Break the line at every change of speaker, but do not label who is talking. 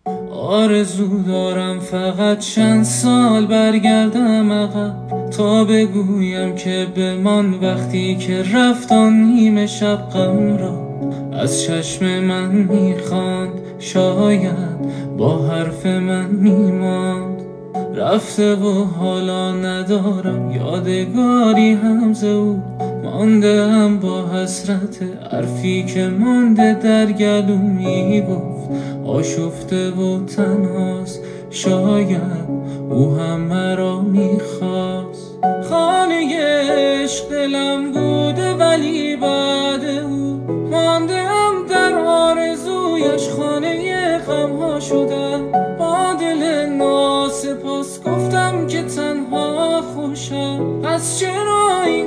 آرزو دارم فقط چند سال برگردم عقب، تا بگویم که بمان وقتی که رفت آن نیمه شب غم را از چشم من میخواند، شاید با حرف من میماند. رفته و حالا ندارم یادگاری هم ز او، مانده هم با حسرت حرفی که مانده در گلو میگفت آشفته و تنهاست، شاید او هم مرا میخواست. خانه عشق دلم بوده ولی بعد او مانده ام در آرزویش، خانه غمها شدم با دل ناسپاس، گفتم که تنها خوشم، از چرا این